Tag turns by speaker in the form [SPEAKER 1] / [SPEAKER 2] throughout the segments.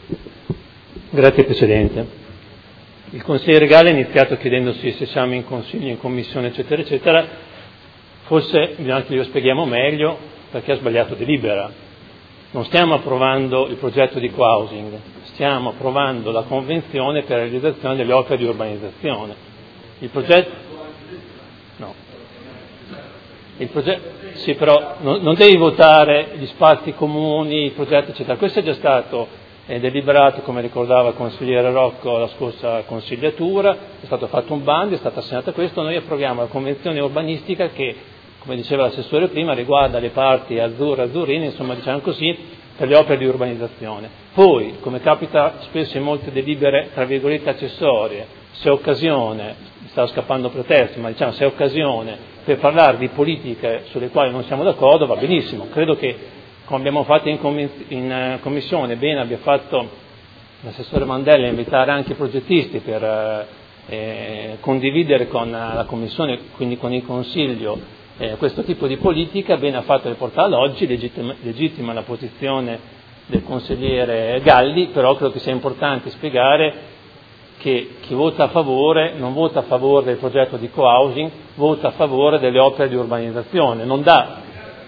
[SPEAKER 1] Grazie Presidente. Il consigliere Galli ha iniziato chiedendosi se siamo in consiglio, in commissione, eccetera, eccetera. Forse bisogna che glielo spieghiamo meglio, perché ha sbagliato delibera. Non stiamo approvando il progetto di co-housing, stiamo approvando la convenzione per la realizzazione delle opere di urbanizzazione. Il progetto... No. Il progetto... Sì, però non devi votare gli spazi comuni, i progetti, eccetera. Questo è già stato deliberato, come ricordava il consigliere Rocco, la scorsa consigliatura, è stato fatto un bando, è stato assegnato questo, noi approviamo la convenzione urbanistica che, come diceva l'assessore prima, riguarda le parti azzurre, azzurrine, insomma diciamo così, per le opere di urbanizzazione. Poi, come capita spesso in molte delibere, tra virgolette, accessorie, se è occasione, mi stava scappando pretesto, ma diciamo se è occasione per parlare di politiche sulle quali non siamo d'accordo, va benissimo. Credo che, come abbiamo fatto in commissione, bene abbia fatto l'assessore Mandella a invitare anche i progettisti per condividere con la commissione, quindi con il Consiglio, questo tipo di politica, bene ha fatto riportarla oggi, legittima la posizione del consigliere Galli, però credo che sia importante spiegare che chi vota a favore non vota a favore del progetto di co-housing, vota a favore delle opere di urbanizzazione, non dà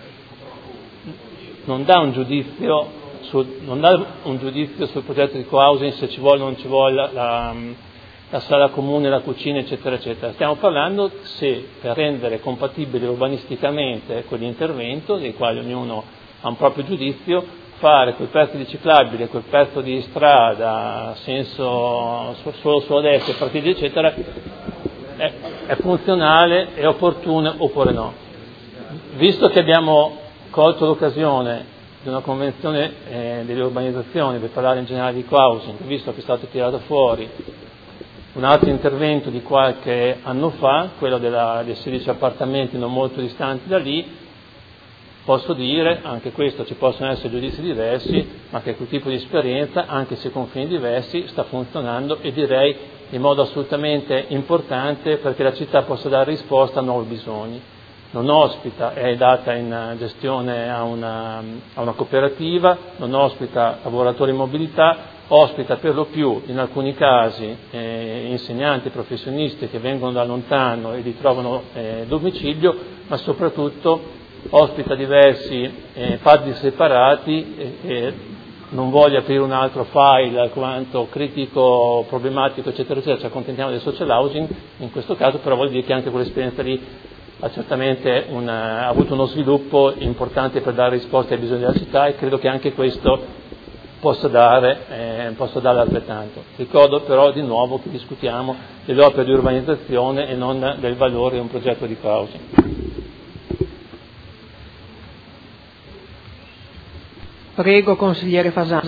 [SPEAKER 1] un giudizio sul progetto di co-housing, se ci vuole o non ci vuole la sala comune, la cucina, eccetera, eccetera. Stiamo parlando se per rendere compatibile urbanisticamente quell'intervento, dei quali ognuno ha un proprio giudizio, fare quel pezzo di ciclabile, quel pezzo di strada, senso solo sulla destra, partiti, eccetera, è funzionale, è opportuno oppure no. Visto che abbiamo colto l'occasione di una convenzione delle urbanizzazioni per parlare in generale di co-housing, visto che è stato tirato fuori un altro intervento di qualche anno fa, quello dei 16 appartamenti non molto distanti da lì, posso dire, anche questo ci possono essere giudizi diversi, ma che quel tipo di esperienza, anche se con fini diversi, sta funzionando e direi in modo assolutamente importante perché la città possa dare risposta a nuovi bisogni. Non ospita, è data in gestione a una cooperativa, non ospita lavoratori in mobilità, ospita per lo più in alcuni casi insegnanti, professionisti che vengono da lontano e li trovano domicilio, ma soprattutto ospita diversi padri separati e non voglio aprire un altro file alquanto critico, problematico, eccetera, eccetera, ci accontentiamo del social housing in questo caso, però vuol dire che anche quell'esperienza lì ha certamente ha avuto uno sviluppo importante per dare risposte ai bisogni della città e credo che anche questo possa dare altrettanto. Ricordo però di nuovo che discutiamo delle opere di urbanizzazione e non del valore di un progetto di co-housing.
[SPEAKER 2] Prego, consigliere Fasano.